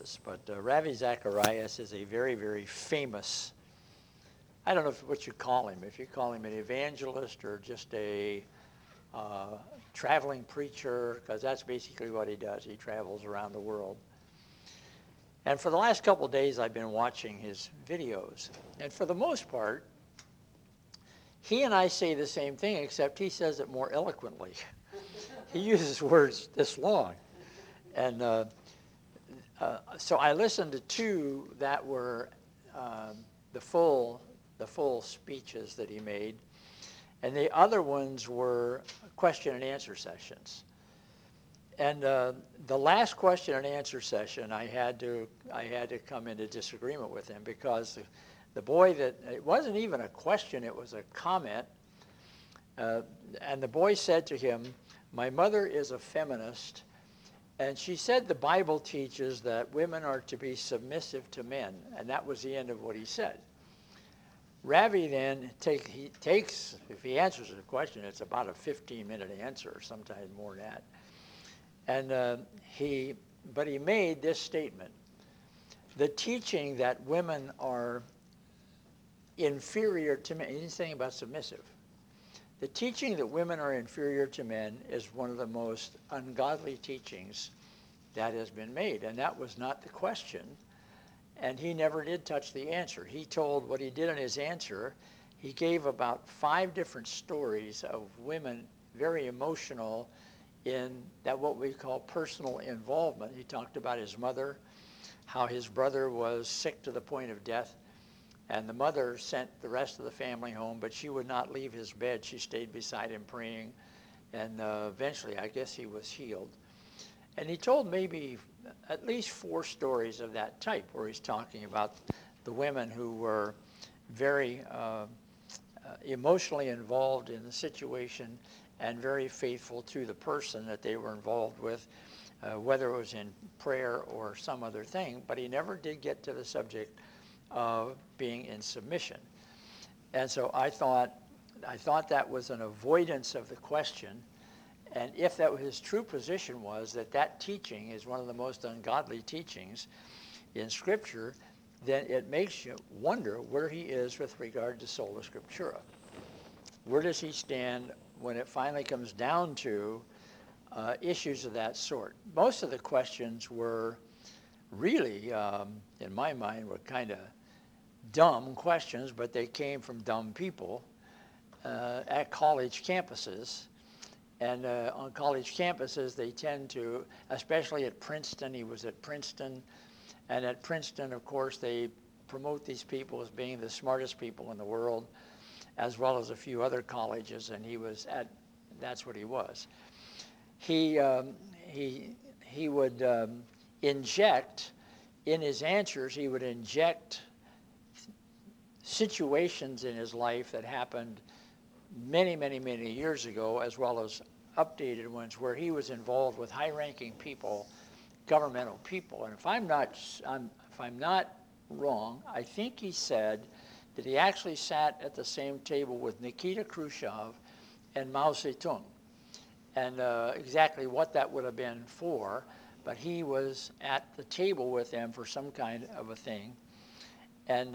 was. But Ravi Zacharias is a very, very famous, I don't know what you call him, if you call him an evangelist or just a traveling preacher, because that's basically what he does. He travels around the world. And for the last couple of days, I've been watching his videos. And for the most part, he and I say the same thing, except he says it more eloquently. He uses words this long. And so I listened to two that were the full speeches that he made. And the other ones were question and answer sessions. And the last question and answer session, I had to come into disagreement with him, because the boy it wasn't even a question, it was a comment. And the boy said to him, "My mother is a feminist, and she said the Bible teaches that women are to be submissive to men." And that was the end of what he said. Ravi then he takes, if he answers the question, it's about a 15-minute answer, or sometimes more than that. And he made this statement: the teaching that women are inferior to men, he didn't say anything about submissive. The teaching that women are inferior to men is one of the most ungodly teachings that has been made. And that was not the question. And he never did touch the answer. He told what he did in his answer. He gave about 5 different stories of women, very emotional, in that what we call personal involvement. He talked about his mother, how his brother was sick to the point of death, and the mother sent the rest of the family home, but she would not leave his bed. She stayed beside him praying, and eventually I guess he was healed. And he told maybe at least 4 stories of that type, where he's talking about the women who were very emotionally involved in the situation and very faithful to the person that they were involved with, whether it was in prayer or some other thing. But he never did get to the subject of being in submission. And so I thought that was an avoidance of the question. And if that was his true position, was that teaching is one of the most ungodly teachings in Scripture, then it makes you wonder where he is with regard to sola scriptura. Where does he stand when it finally comes down to issues of that sort? Most of the questions were really, in my mind, were kind of dumb questions, but they came from dumb people at college campuses. And on college campuses, they tend to, especially at Princeton, he was at Princeton, and at Princeton, of course, they promote these people as being the smartest people in the world, as well as a few other colleges, and that's what he was. He would inject, in his answers, he would inject situations in his life that happened many, many, many years ago, as well as updated ones where he was involved with high-ranking people, governmental people. And if I'm not wrong, I think he said that he actually sat at the same table with Nikita Khrushchev and Mao Zedong. And exactly what that would have been for, but he was at the table with them for some kind of a thing. And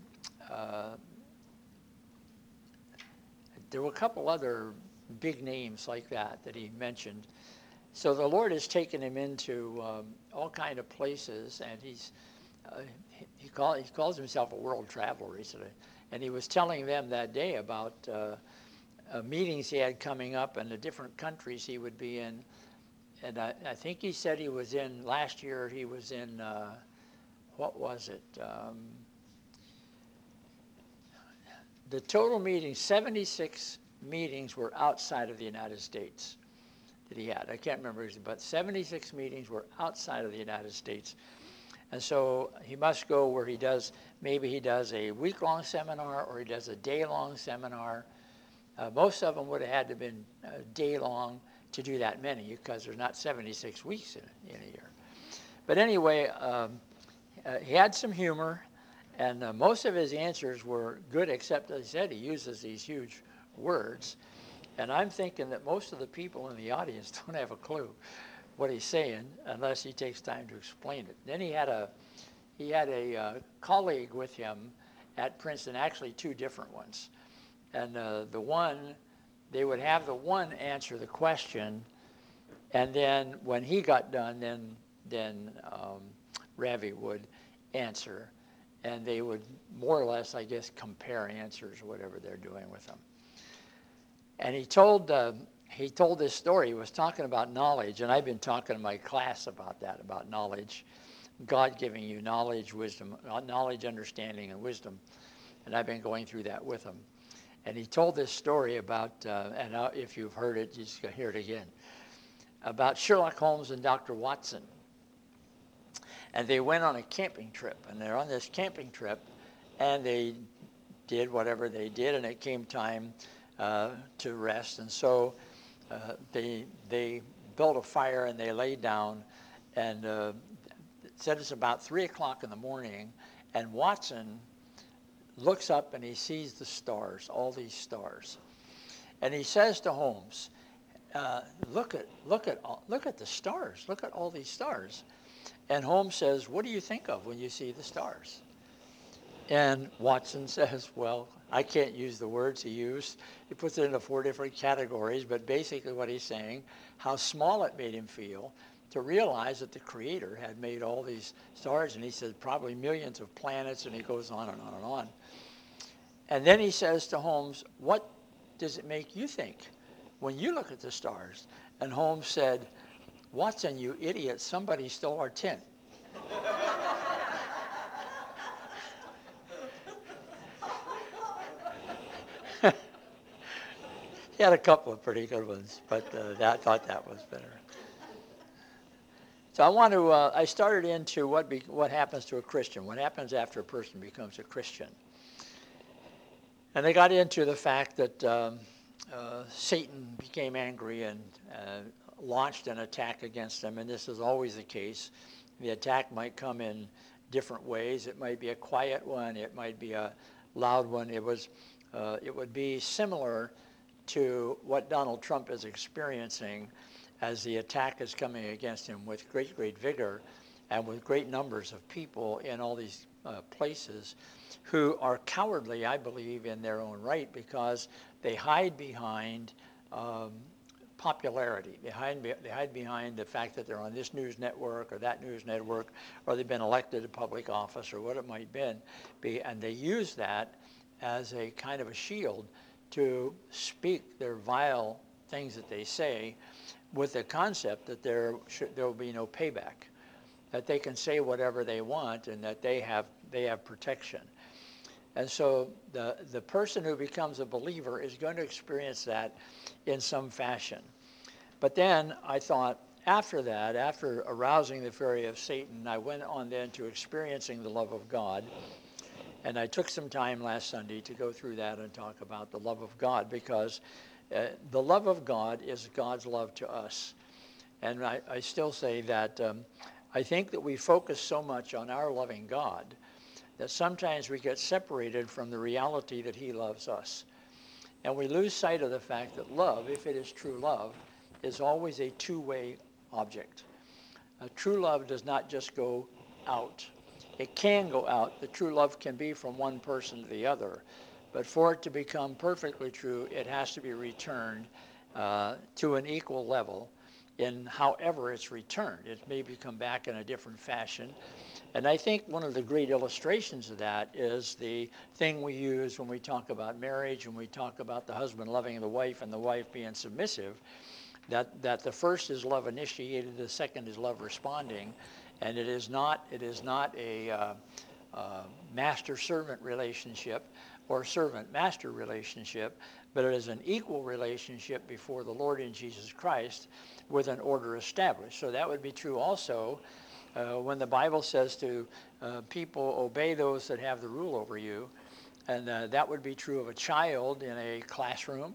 there were a couple other big names like that he mentioned. So the Lord has taken him into all kind of places, and he calls himself a world traveler recently. And he was telling them that day about meetings he had coming up and the different countries he would be in. And I think he said he was in, last year he was in, what was it? The total meetings, 76 meetings were outside of the United States that he had. I can't remember, but 76 meetings were outside of the United States. And so he must go where maybe he does a week-long seminar or he does a day-long seminar. Most of them would have had to have been day-long to do that many, because there's not 76 weeks in a year. But anyway, he had some humor, and most of his answers were good, except, as I said, he uses these huge words. And I'm thinking that most of the people in the audience don't have a clue what he's saying unless he takes time to explain it. Then he had a colleague with him at Princeton, actually two different ones. And they would have the one answer the question, and then when he got done, then Ravi would answer, and they would more or less, I guess, compare answers or whatever they're doing with them. And he told this story. He was talking about knowledge, and I've been talking to my class about that, about knowledge, God giving you knowledge, wisdom, knowledge, understanding, and wisdom. And I've been going through that with him. And he told this story about, and if you've heard it, you just hear it again, about Sherlock Holmes and Dr. Watson. And they went on a camping trip, and they're on this camping trip, and they did whatever they did, and it came time to rest. And so they built a fire, and they laid down, and it said it's about 3 o'clock in the morning, and Watson looks up and he sees the stars, all these stars. And he says to Holmes, look at the stars, look at all these stars. And Holmes says, what do you think of when you see the stars? And Watson says, well, I can't use the words he used. He puts it into 4 different categories, but basically what he's saying, how small it made him feel to realize that the Creator had made all these stars, and he says probably millions of planets, and he goes on and on and on. And then he says to Holmes, what does it make you think when you look at the stars? And Holmes said, Watson, you idiot, somebody stole our tent. He had a couple of pretty good ones, but I thought that was better. So I started into what happens to a Christian, what happens after a person becomes a Christian. And I got into the fact that Satan became angry and launched an attack against them, and this is always the case. The attack might come in different ways. It might be a quiet one. It might be a loud one. It would be similar to what Donald Trump is experiencing as the attack is coming against him with great, great vigor and with great numbers of people in all these places who are cowardly, I believe, in their own right, because they hide behind popularity. They hide behind the fact that they're on this news network or that news network, or they've been elected to public office or what it might be, and they use that as a kind of a shield to speak their vile things that they say, with the concept that there will be no payback, that they can say whatever they want and that they have protection. And so the person who becomes a believer is going to experience that in some fashion. But then I thought, after that, after arousing the fury of Satan, I went on then to experiencing the love of God. And I took some time last Sunday to go through that and talk about the love of God, because the love of God is God's love to us. And I still say that I think that we focus so much on our loving God that sometimes we get separated from the reality that he loves us. And we lose sight of the fact that love, if it is true love, is always a two-way object. True love does not just go out. It can go out. The true love can be from one person to the other. But for it to become perfectly true, it has to be returned to an equal level in however it's returned. It may come back in a different fashion. And I think one of the great illustrations of that is the thing we use when we talk about marriage, when we talk about the husband loving the wife and the wife being submissive, that the first is love initiated, the second is love responding. And it is not a master-servant relationship or servant-master relationship, but it is an equal relationship before the Lord in Jesus Christ with an order established. So that would be true also when the Bible says to people, obey those that have the rule over you. And that would be true of a child in a classroom,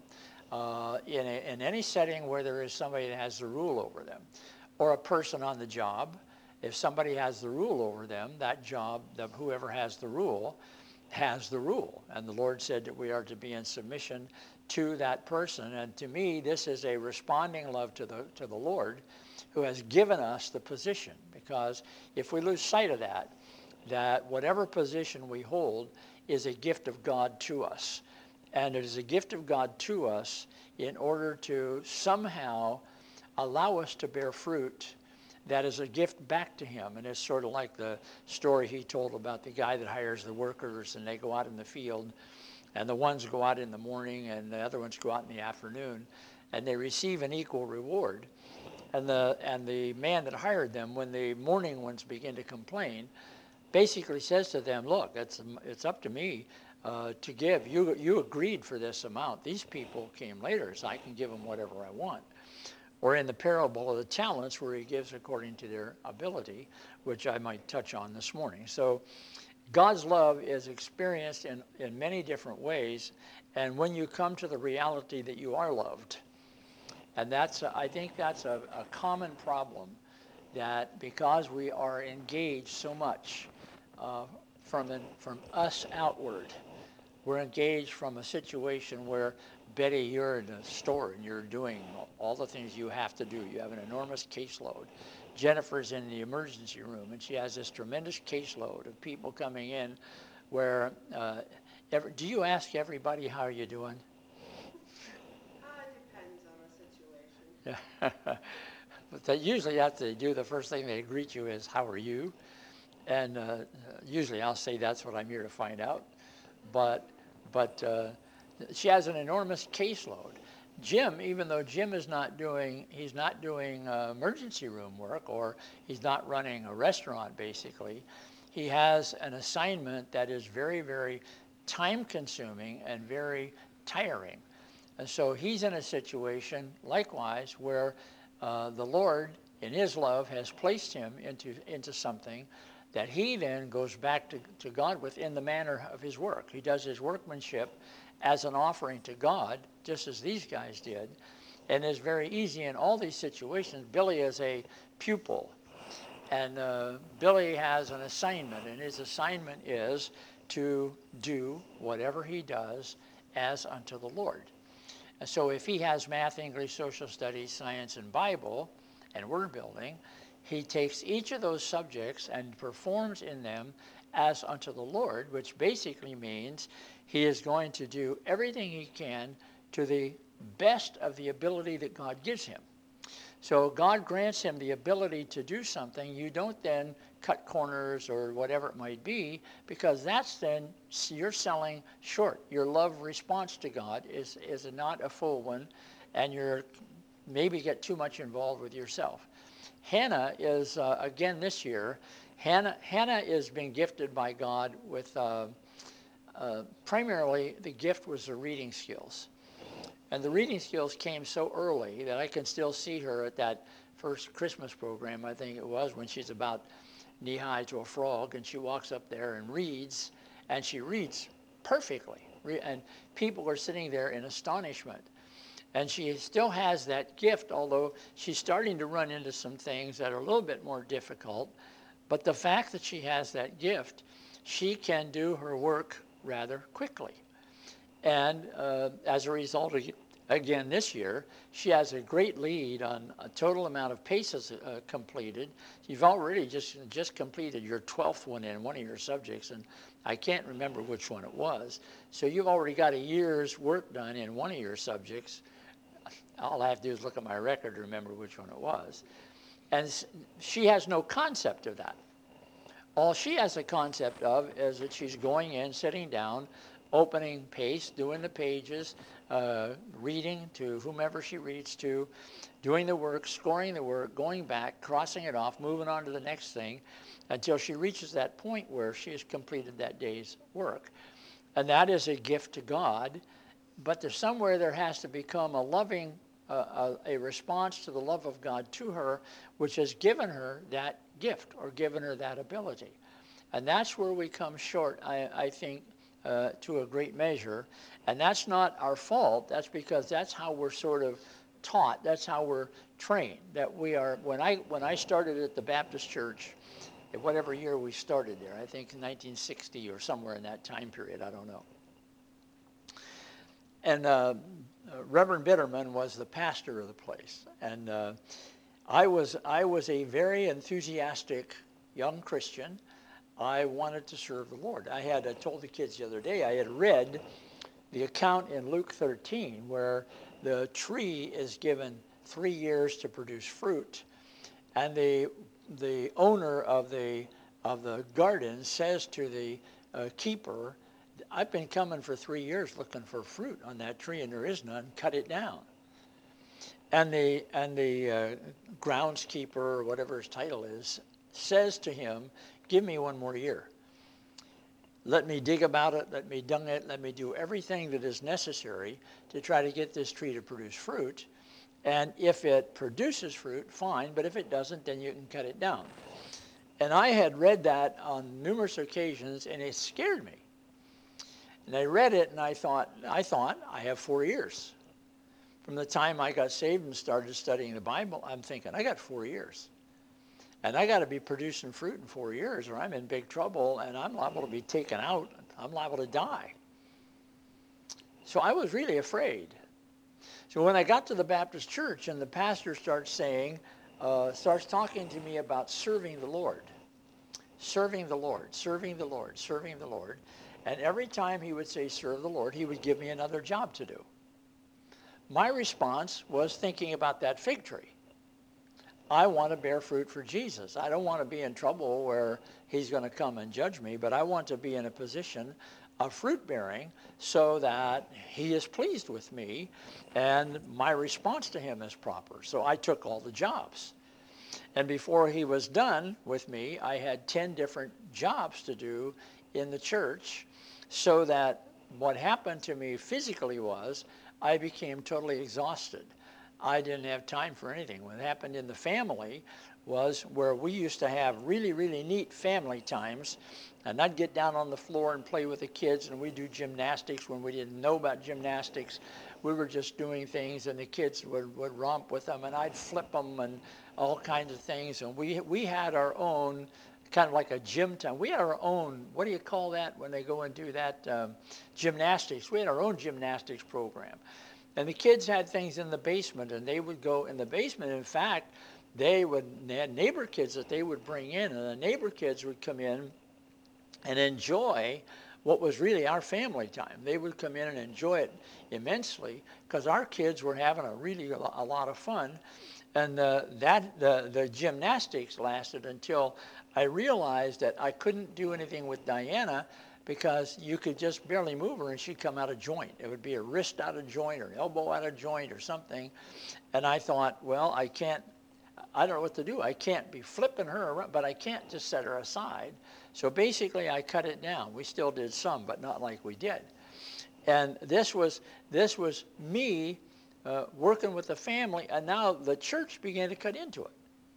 in any setting where there is somebody that has the rule over them, or a person on the job. If somebody has the rule over them, that job, whoever has the rule, has the rule. And the Lord said that we are to be in submission to that person. And to me, this is a responding love to the Lord, who has given us the position. Because if we lose sight of that, that whatever position we hold is a gift of God to us. And it is a gift of God to us in order to somehow allow us to bear fruit that is a gift back to him. And it's sort of like the story he told about the guy that hires the workers, and they go out in the field, and the ones go out in the morning and the other ones go out in the afternoon, and they receive an equal reward. And the man that hired them, when the morning ones begin to complain, basically says to them, look, it's up to me to give. You agreed for this amount. These people came later, so I can give them whatever I want. Or in the parable of the talents, where he gives according to their ability, which I might touch on this morning. So God's love is experienced in many different ways, and when you come to the reality that you are loved, and I think that's a common problem, that because we are engaged so much from us outward, we're engaged from a situation where, Betty, you're in a store and you're doing all the things you have to do. You have an enormous caseload. Jennifer's in the emergency room, and she has this tremendous caseload of people coming in where, do you ask everybody, how are you doing? Depends on the situation. Yeah. But usually after they do, the first thing they greet you is, how are you? And usually I'll say that's what I'm here to find out. But she has an enormous caseload. Jim, even though Jim is he's not doing emergency room work, or he's not running a restaurant basically, he has an assignment that is very, very time consuming and very tiring. And so he's in a situation likewise where the Lord in his love has placed him into something that he then goes back to God with in the manner of his work. He does his workmanship as an offering to God, just as these guys did. And it's very easy in all these situations. Billy is a pupil, and Billy has an assignment, and his assignment is to do whatever he does as unto the Lord. And so if he has math, English, social studies, science, and Bible, and word building, he takes each of those subjects and performs in them as unto the Lord, which basically means he is going to do everything he can to the best of the ability that God gives him. So God grants him the ability to do something. You don't then cut corners or whatever it might be, because that's then you're selling short. Your love response to God is not a full one, and you're maybe get too much involved with yourself. Hannah is, again this year, Hannah is being gifted by God with, primarily the gift was the reading skills. And the reading skills came so early that I can still see her at that first Christmas program, I think it was, when she's about knee-high to a frog, and she walks up there and reads, and she reads perfectly. And people are sitting there in astonishment. And she still has that gift, although she's starting to run into some things that are a little bit more difficult. But the fact that she has that gift, she can do her work rather quickly. And as a result, again this year, she has a great lead on a total amount of paces completed. You've already just completed your 12th one in one of your subjects, and I can't remember which one it was. So you've already got a year's work done in one of your subjects. All I have to do is look at my record to remember which one it was. And she has no concept of that. All she has a concept of is that she's going in, sitting down, opening pace, doing the pages, reading to whomever she reads to, doing the work, scoring the work, going back, crossing it off, moving on to the next thing, until she reaches that point where she has completed that day's work. And that is a gift to God. But there's somewhere there has to become a loving, a response to the love of God to her, which has given her that gift or given her that ability. And that's where we come short, I think, to a great measure. And that's not our fault. That's because that's how we're sort of taught. That's how we're trained. That we are. When I started at the Baptist Church, whatever year we started there, I think in 1960 or somewhere in that time period, I don't know. And Reverend Bitterman was the pastor of the place. And I was a very enthusiastic young Christian. I wanted to serve the Lord. I told the kids the other day, I had read the account in Luke 13 where the tree is given 3 years to produce fruit, and the owner of the garden says to the keeper, "I've been coming for 3 years looking for fruit on that tree, and there is none. Cut it down." And the groundskeeper, or whatever his title is, says to him, "Give me 1 more year. Let me dig about it, let me dung it, let me do everything that is necessary to try to get this tree to produce fruit. And if it produces fruit, fine, but if it doesn't, then you can cut it down." And I had read that on numerous occasions, and it scared me. And I read it, and I thought, I have 4 years. From the time I got saved and started studying the Bible, I'm thinking, I got 4 years. And I got to be producing fruit in 4 years, or I'm in big trouble, and I'm liable to be taken out. I'm liable to die. So I was really afraid. So when I got to the Baptist church, and the pastor starts talking to me about serving the Lord, serving the Lord, serving the Lord, serving the Lord. And every time he would say, serve the Lord, he would give me another job to do. My response was thinking about that fig tree. I want to bear fruit for Jesus. I don't want to be in trouble where he's going to come and judge me, but I want to be in a position of fruit bearing so that he is pleased with me and my response to him is proper. So I took all the jobs. And before he was done with me, I had 10 different jobs to do in the church, so that what happened to me physically was I became totally exhausted. I didn't have time for anything. What happened in the family was where we used to have really, really neat family times, and I'd get down on the floor and play with the kids, and we'd do gymnastics when we didn't know about gymnastics. We were just doing things, and the kids would romp with them, and I'd flip them and all kinds of things. And we had our own, kind of like a gym time. We had our own, what do you call that when they go and do that, gymnastics. We had our own gymnastics program. And the kids had things in the basement, and they would go in the basement. In fact, they had neighbor kids that they would bring in, and the neighbor kids would come in and enjoy what was really our family time. They would come in and enjoy it immensely because our kids were having a lot of fun. And the gymnastics lasted until I realized that I couldn't do anything with Diana because you could just barely move her and she'd come out of joint. It would be a wrist out of joint or an elbow out of joint or something. And I thought, well, I don't know what to do. I can't be flipping her around, but I can't just set her aside. So basically I cut it down. We still did some, but not like we did. And this was me working with the family, and now the church began to cut into it.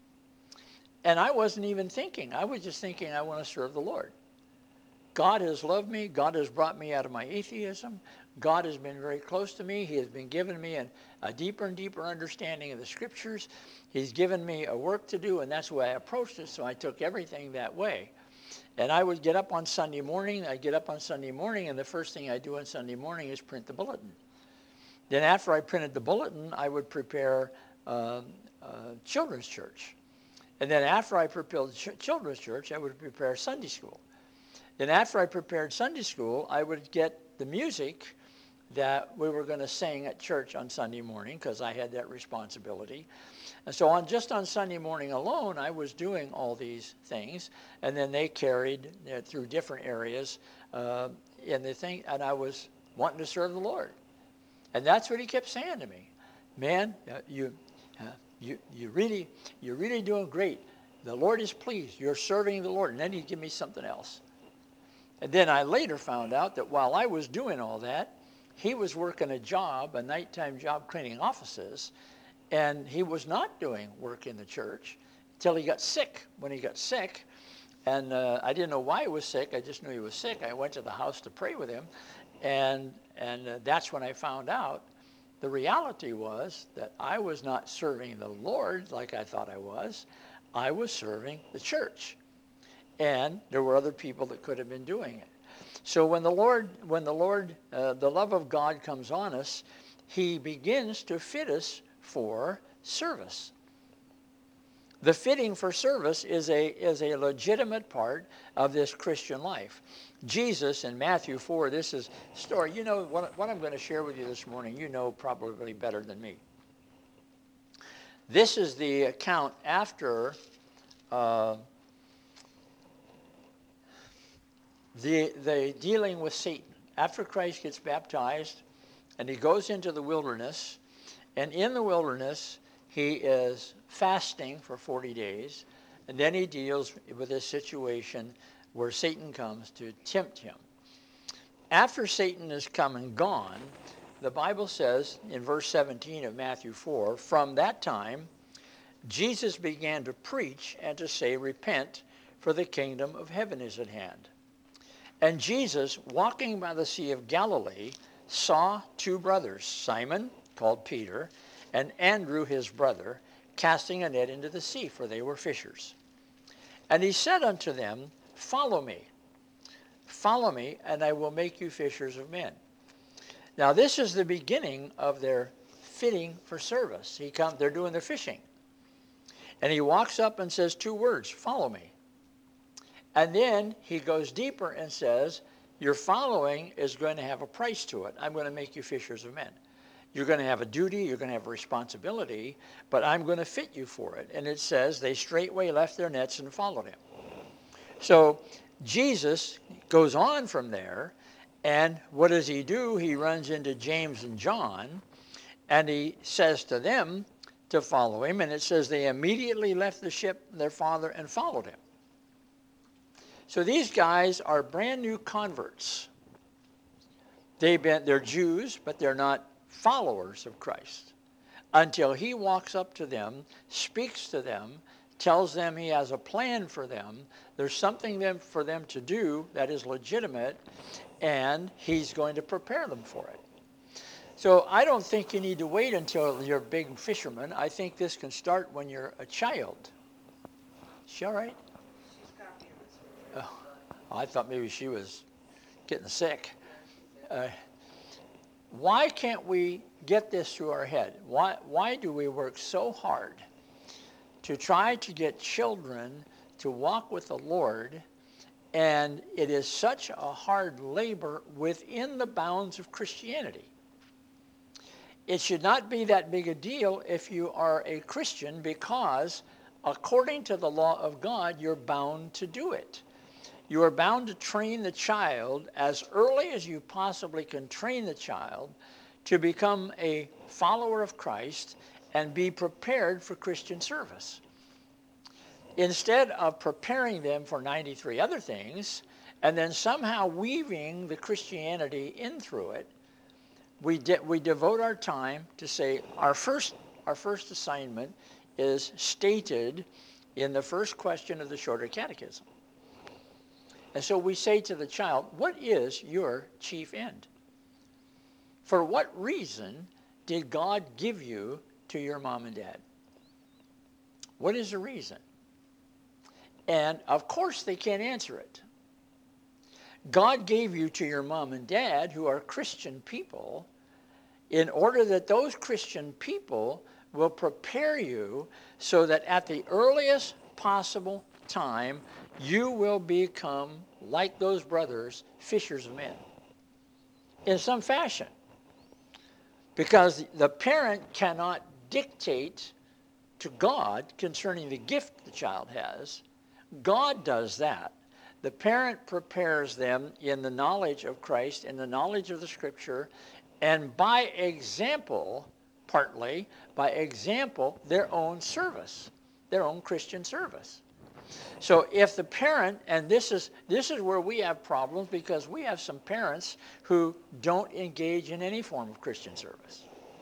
And I wasn't even thinking. I was just thinking, I want to serve the Lord. God has loved me. God has brought me out of my atheism. God has been very close to me. He has been giving me a deeper and deeper understanding of the Scriptures. He's given me a work to do, and that's the way I approached it, so I took everything that way. And I would get up on Sunday morning. I'd get up on Sunday morning, and the first thing I do on Sunday morning is print the bulletin. Then after I printed the bulletin, I would prepare children's church. And then after I prepared children's church, I would prepare Sunday school. Then after I prepared Sunday school, I would get the music that we were going to sing at church on Sunday morning because I had that responsibility. And so just on Sunday morning alone, I was doing all these things. And then they carried through different areas in the thing. And I was wanting to serve the Lord. And that's what he kept saying to me. Man, you're really doing great. The Lord is pleased. You're serving the Lord. And then he'd give me something else. And then I later found out that while I was doing all that, he was working a nighttime job cleaning offices, and he was not doing work in the church until he got sick. When he got sick, and I didn't know why he was sick, I just knew he was sick. I went to the house to pray with him, and that's when I found out the reality was that I was not serving the Lord like I thought I was serving the church. And there were other people that could have been doing it. So when the love of God comes on us, he begins to fit us for service. The fitting for service is a legitimate part of this Christian life. Jesus in Matthew 4, this is a story. You know, what I'm going to share with you this morning, you know probably better than me. This is the account after the dealing with Satan. After Christ gets baptized and he goes into the wilderness, and in the wilderness he is fasting for 40 days, and then he deals with this situation where Satan comes to tempt him. After Satan is come and gone, the Bible says in verse 17 of Matthew 4, from that time Jesus began to preach and to say, repent, for the kingdom of heaven is at hand. And Jesus, walking by the Sea of Galilee, saw two brothers, Simon, called Peter, and Andrew his brother, casting a net into the sea, for they were fishers. And he said unto them, follow me, and I will make you fishers of men. Now this is the beginning of their fitting for service. They're doing their fishing. And he walks up and says two words, follow me. And then he goes deeper and says, your following is going to have a price to it. I'm going to make you fishers of men. You're going to have a duty, you're going to have a responsibility, but I'm going to fit you for it. And it says, they straightway left their nets and followed him. So Jesus goes on from there, and what does he do? He runs into James and John, and he says to them to follow him, and it says they immediately left the ship, their father, and followed him. So these guys are brand new converts. They're Jews, but they're not followers of Christ. Until he walks up to them, speaks to them, tells them he has a plan for them, there's something for them to do that is legitimate, and he's going to prepare them for it. So I don't think you need to wait until you're a big fisherman. I think this can start when you're a child. Is she all right? Oh, I thought maybe she was getting sick. Why can't we get this through our head? Why do we work so hard to try to get children to walk with the Lord, and it is such a hard labor within the bounds of Christianity? It should not be that big a deal if you are a Christian, because according to the law of God, you're bound to do it. You are bound to train the child as early as you possibly can train the child to become a follower of Christ and be prepared for Christian service. Instead of preparing them for 93 other things and then somehow weaving the Christianity in through it, we devote our time to say our first assignment is stated in the first question of the Shorter Catechism. And so we say to the child, what is your chief end? For what reason did God give you to your mom and dad? What is the reason? And of course they can't answer it. God gave you to your mom and dad, who are Christian people, in order that those Christian people will prepare you so that at the earliest possible time, you will become, like those brothers, fishers of men in some fashion. Because the parent cannot dictate to God concerning the gift the child has. God does that. The parent prepares them in the knowledge of Christ, in the knowledge of the Scripture, and by example, partly, by example, their own service, their own Christian service. So if the parent, and this is where we have problems, because we have some parents who don't engage in any form of Christian service.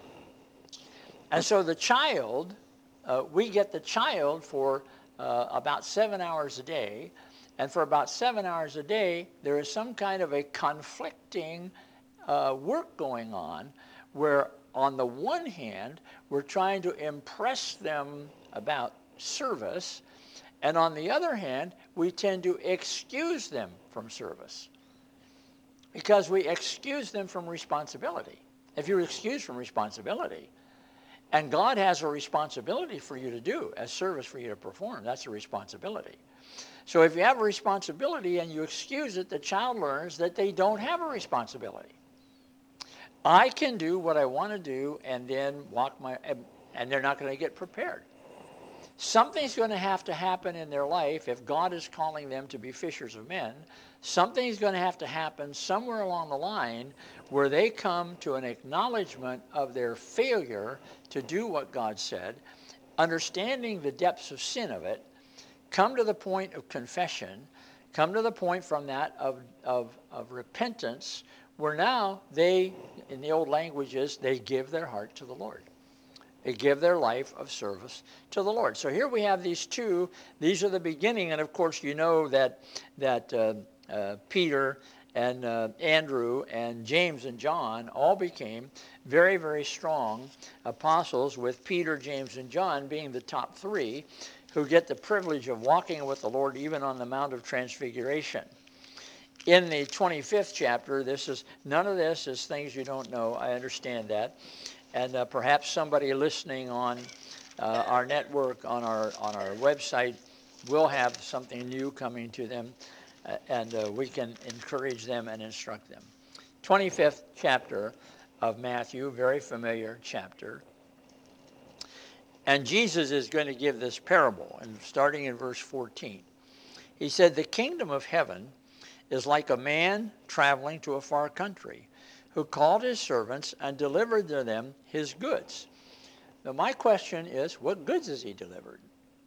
And so the child, we get the child for about 7 hours a day, and for about 7 hours a day, there is some kind of a conflicting work going on, where on the one hand, we're trying to impress them about service, and on the other hand, we tend to excuse them from service, because we excuse them from responsibility. If you're excused from responsibility, And God has a responsibility for you to do, a service for you to perform. That's a responsibility. So if you have a responsibility and you excuse it, the child learns that they don't have a responsibility. I can do what I want to do and then and they're not going to get prepared. Something's going to have to happen in their life if God is calling them to be fishers of men. Something's going to have to happen somewhere along the line where they come to an acknowledgement of their failure to do what God said, understanding the depths of sin of it, come to the point of confession, come to the point from that of repentance, where now they, in the old languages, they give their heart to the Lord. They give their life of service to the Lord. So here we have these two. These are the beginning, and of course you know that Peter and Andrew and James and John all became very, very strong apostles, with Peter, James, and John being the top three who get the privilege of walking with the Lord even on the Mount of Transfiguration. In the 25th chapter, none of this is things you don't know. I understand that. And perhaps somebody listening on our network, on our website, will have something new coming to them, and we can encourage them and instruct them. 25th chapter of Matthew, very familiar chapter. And Jesus is going to give this parable, and starting in verse 14. He said, "The kingdom of heaven is like a man traveling to a far country, who called his servants and delivered to them his goods." Now my question is, what goods has he delivered?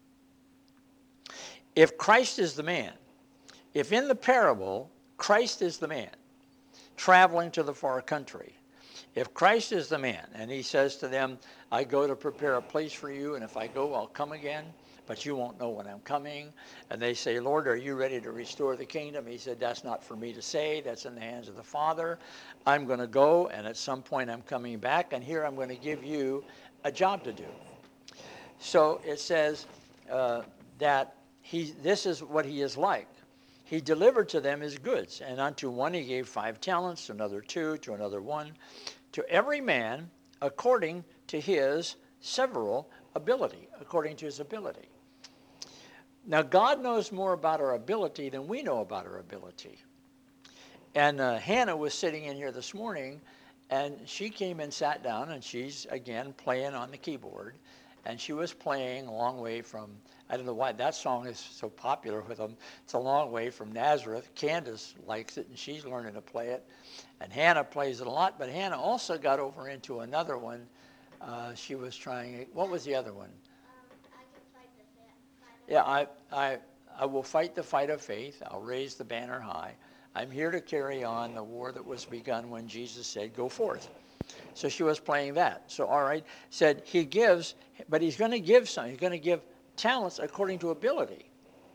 If Christ is the man, if in the parable Christ is the man traveling to the far country, if Christ is the man and he says to them, "I go to prepare a place for you, and if I go, I'll come again, but you won't know when I'm coming," and they say, "Lord, are you ready to restore the kingdom?" He said, "That's not for me to say. That's in the hands of the Father. I'm going to go, and at some point I'm coming back, and here I'm going to give you a job to do." So it says that this is what he is like. He delivered to them his goods, and unto one he gave 5 talents, to another 2, to another 1, to every man according to his several ability, according to his ability. Now, God knows more about our ability than we know about our ability. And Hannah was sitting in here this morning, and she came and sat down, and she's, again, playing on the keyboard. And she was playing a long way from, I don't know why that song is so popular with them. It's a long way from Nazareth. Candace likes it, and she's learning to play it. And Hannah plays it a lot, but Hannah also got over into another one. She was trying, what was the other one? I can fight the fight. Yeah, I will fight the fight of faith. I'll raise the banner high. I'm here to carry on the war that was begun when Jesus said, "Go forth." So she was playing that. So, all right, said he gives, but he's going to give some. He's going to give talents according to ability.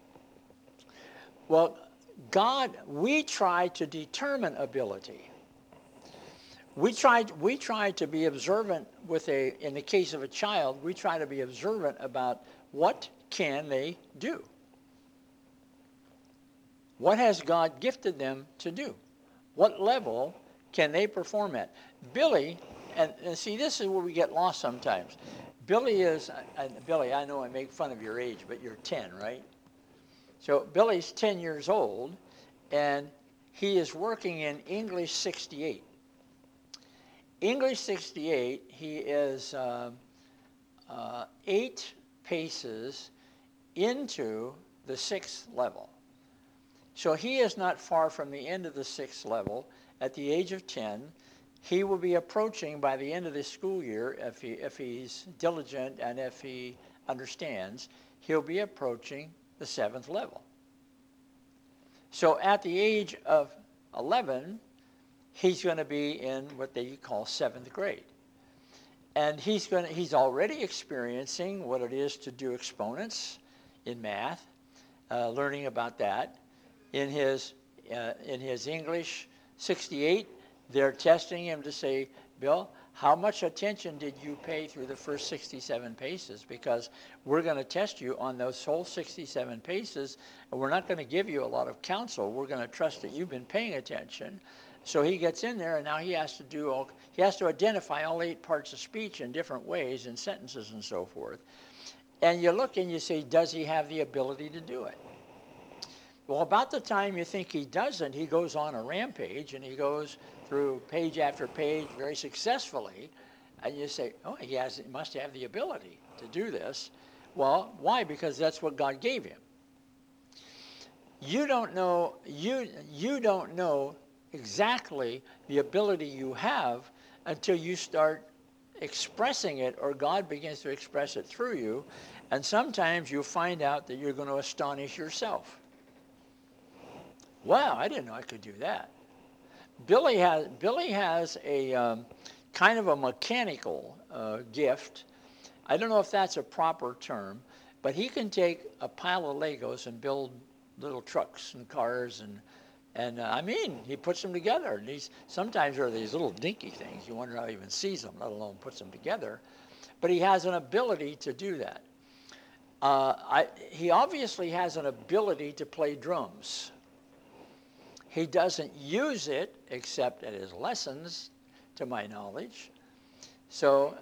Well, God, we try to determine ability. We try to be observant in the case of a child, we try to be observant about what can they do. What has God gifted them to do? What level can they perform at? Billy, and see, this is where we get lost sometimes. Billy, I know I make fun of your age, but you're 10, right? So Billy's 10 years old, and he is working in English 68. English 68, he is 8 paces into the 6th level. So he is not far from the end of the 6th level. At the age of 10, he will be approaching, by the end of this school year, if he's diligent and if he understands, he'll be approaching the 7th level. So at the age of 11, he's going to be in what they call 7th grade. And he's already experiencing what it is to do exponents in math, learning about that. In his English 68, they're testing him to say, "Bill, how much attention did you pay through the first 67 paces? Because we're going to test you on those whole 67 paces, and we're not going to give you a lot of counsel. We're going to trust that you've been paying attention, So he gets in there, and now he has to identify all 8 parts of speech in different ways in sentences and so forth. And you look and you say, does he have the ability to do it? Well, about the time you think he doesn't, he goes on a rampage, and he goes through page after page very successfully, and you say, oh, he must have the ability to do this. Well, why? Because that's what God gave him. You don't know exactly the ability you have until you start expressing it, or God begins to express it through you, and sometimes you find out that you're going to astonish yourself. Wow, I didn't know I could do that. Billy has a kind of a mechanical gift. I don't know if that's a proper term, but he can take a pile of Legos and build little trucks and cars, and I mean, he puts them together. And sometimes there are these little dinky things. You wonder how he even sees them, let alone puts them together. But he has an ability to do that. He obviously has an ability to play drums. He doesn't use it except at his lessons, to my knowledge. So,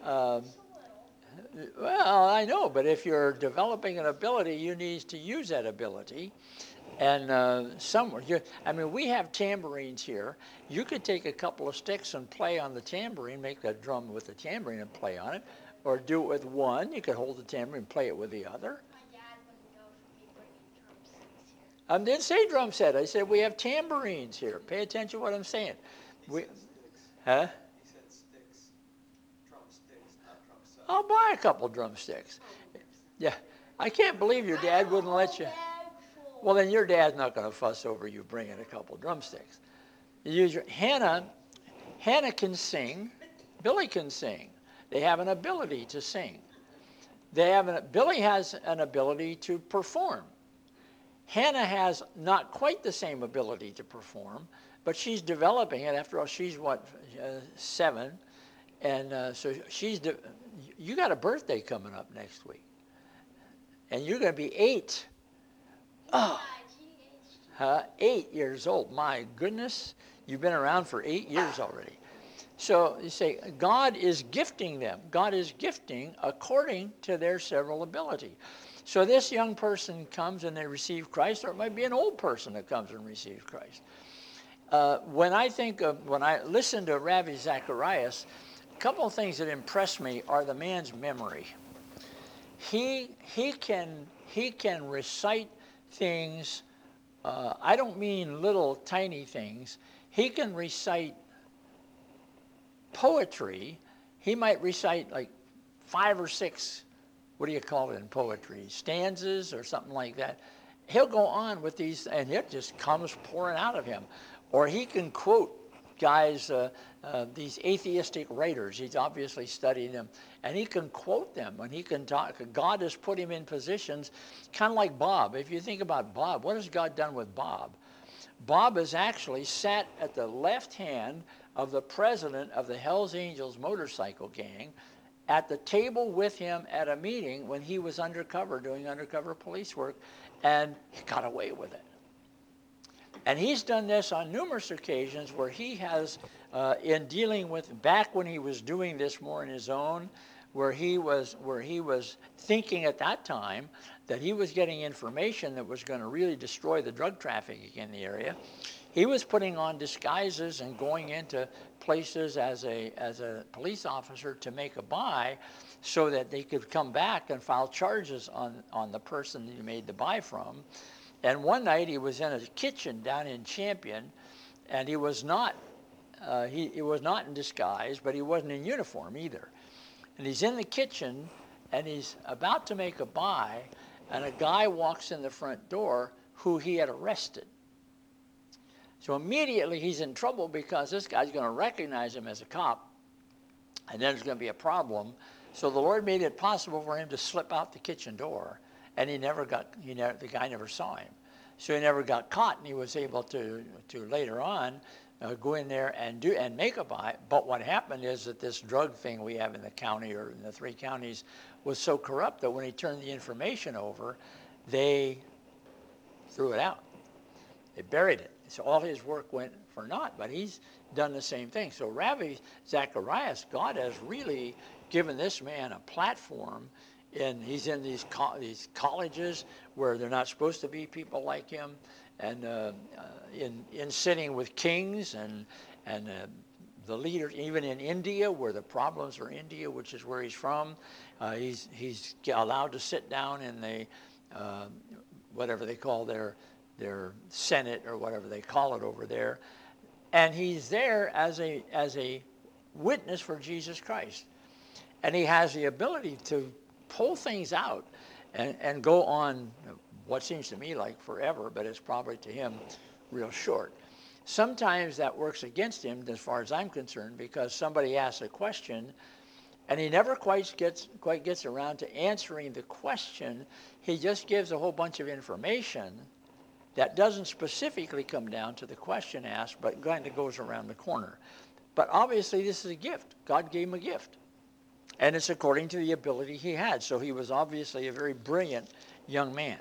well, I know, but if you're developing an ability, you need to use that ability. And we have tambourines here. You could take a couple of sticks and play on the tambourine, make a drum with the tambourine and play on it, or do it with one. You could hold the tambourine and play it with the other. My dad wouldn't go for me bringing drumsticks here. I didn't say drum set. I said we have tambourines here. Pay attention to what I'm saying. Huh? He said sticks, drumsticks, not drum set. I'll buy a couple drumsticks. Yeah. I can't believe your dad wouldn't let you. Well, then your dad's not going to fuss over you bringing a couple drumsticks. Hannah can sing. Billy can sing. They have an ability to sing. Billy has an ability to perform. Hannah has not quite the same ability to perform, but she's developing it. After all, she's 7, and so you got a birthday coming up next week, and you're going to be 8. Oh, 8 years old. My goodness, you've been around for 8 years already. So you say, God is gifting them. God is gifting according to their several ability. So this young person comes and they receive Christ, or it might be an old person that comes and receives Christ. When I listen to Ravi Zacharias, a couple of things that impress me are the man's memory. He can recite things. I don't mean little tiny things. He can recite poetry. He might recite like 5 or 6, what do you call it in poetry, stanzas or something like that. He'll go on with these, and it just comes pouring out of him. Or he can quote guys, these atheistic writers. He's obviously studied them, and he can quote them, and he can talk. God has put him in positions, kind of like Bob. If you think about Bob, what has God done with Bob? Bob has actually sat at the left hand of the president of the Hells Angels motorcycle gang, at the table with him at a meeting when he was undercover, doing undercover police work, and he got away with it. And he's done this on numerous occasions where he has, in dealing with, back when he was doing this more on his own, where he was thinking at that time that he was getting information that was going to really destroy the drug trafficking in the area. He was putting on disguises and going into places as a police officer to make a buy so that they could come back and file charges on the person that he made the buy from. And one night he was in a kitchen down in Champion, and he was not in disguise, but he wasn't in uniform either. And he's in the kitchen, and he's about to make a buy, and a guy walks in the front door who he had arrested. So immediately he's in trouble because this guy's going to recognize him as a cop, and then there's going to be a problem. So the Lord made it possible for him to slip out the kitchen door, and the guy never saw him. So he never got caught, and he was able to later on go in there and make a buy. But what happened is that this drug thing we have in the county, or in the 3 counties, was so corrupt that when he turned the information over, they threw it out. They buried it. So all his work went for naught, but he's done the same thing. So Rabbi Zacharias, God has really given this man a platform, and he's in these colleges where they're not supposed to be people like him, and in sitting with kings and the leaders, even in India, where the problems are India, which is where he's from, he's allowed to sit down in the whatever they call their Senate or whatever they call it over there, and he's there as a witness for Jesus Christ, and he has the ability to pull things out and go on what seems to me like forever, but it's probably to him real short. Sometimes that works against him, as far as I'm concerned, because somebody asks a question and he never quite gets around to answering the question. He just gives a whole bunch of information that doesn't specifically come down to the question asked, but kind of goes around the corner. But obviously this is a gift. God gave him a gift. And it's according to the ability he had. So he was obviously a very brilliant young man.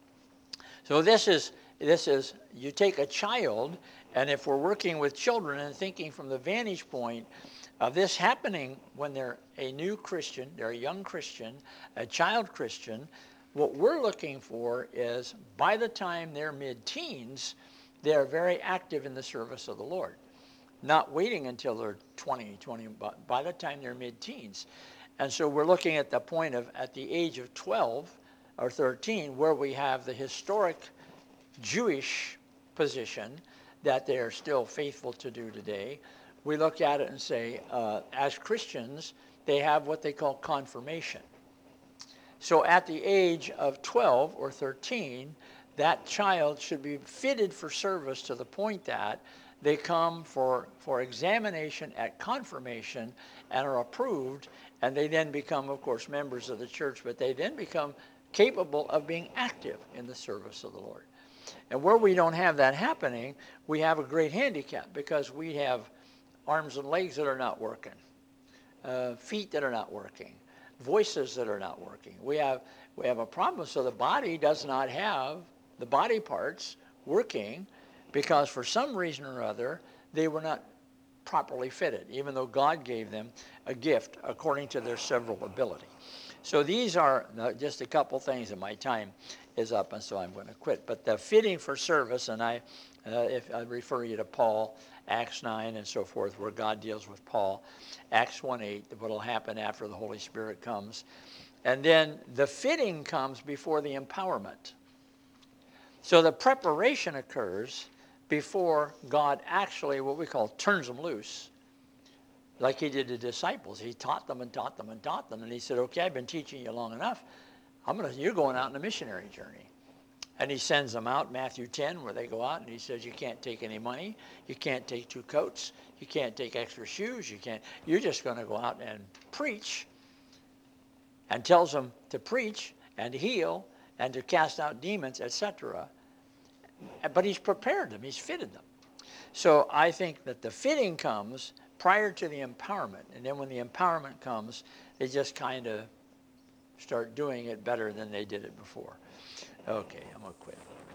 So this is you take a child, and if we're working with children and thinking from the vantage point of this happening when they're a new Christian, they're a young Christian, a child Christian, what we're looking for is by the time they're mid-teens, they're very active in the service of the Lord. Not waiting until they're 20, but by the time they're mid-teens. And so we're looking at the point of, at the age of 12 or 13, where we have the historic Jewish position that they're still faithful to do today. We look at it and say, as Christians, they have what they call confirmation. So at the age of 12 or 13, that child should be fitted for service to the point that they come for examination at confirmation and are approved, and they then become, of course, members of the church, but they then become capable of being active in the service of the Lord. And where we don't have that happening, we have a great handicap, because we have arms and legs that are not working, feet that are not working, voices that are not working. We have a problem. So the body does not have the body parts working, because for some reason or other, they were not properly fitted, even though God gave them a gift according to their several ability. So these are just a couple things, and my time is up, and so I'm going to quit. But the fitting for service, and if I refer you to Paul, Acts 9 and so forth, where God deals with Paul, Acts 1:8, what will happen after the Holy Spirit comes. And then the fitting comes before the empowerment. So the preparation occurs before God actually, what we call, turns them loose, like he did the disciples. He taught them and taught them and taught them, and he said, okay, I've been teaching you long enough. You're going out on a missionary journey. And he sends them out, Matthew 10, where they go out, and he says, you can't take any money, you can't take 2 coats, you can't take extra shoes, you're just going to go out and preach, and tells them to preach and to heal and to cast out demons, etc. But he's prepared them, he's fitted them. So I think that the fitting comes prior to the empowerment, and then when the empowerment comes, they just kind of start doing it better than they did it before. Okay, I'm going to quit.